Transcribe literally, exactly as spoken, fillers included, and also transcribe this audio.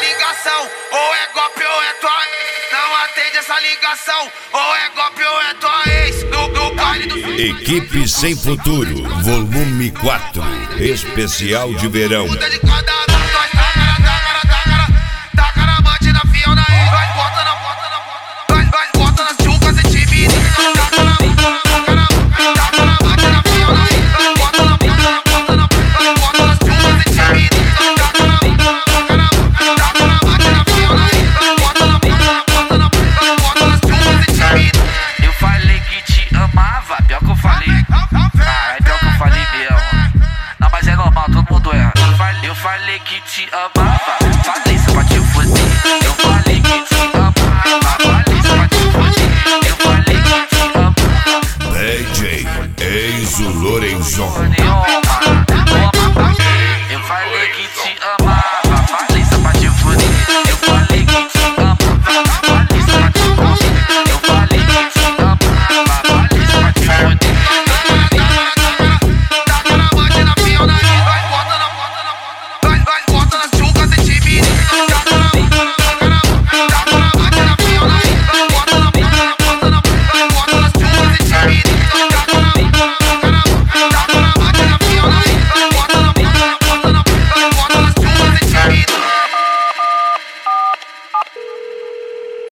ligação, ou é golpe ou é tua ex. Não atende essa ligação, ou é golpe ou é tua ex. No, no baile do... Equipe Sem Futuro, volume quatro, especial de verão. Muda de cada